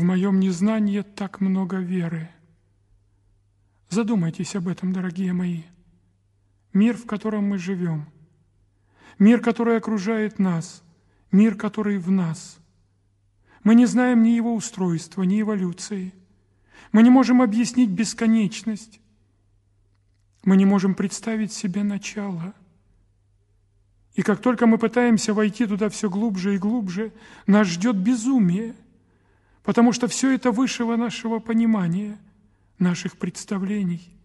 в моем незнании так много веры. Задумайтесь об этом, дорогие мои. Мир, в котором мы живем, мир, который окружает нас, мир, который в нас. Мы не знаем ни его устройства, ни эволюции. Мы не можем объяснить бесконечность. Мы не можем представить себе начало. И как только мы пытаемся войти туда все глубже и глубже, нас ждет безумие, потому что все это выше нашего понимания, наших представлений.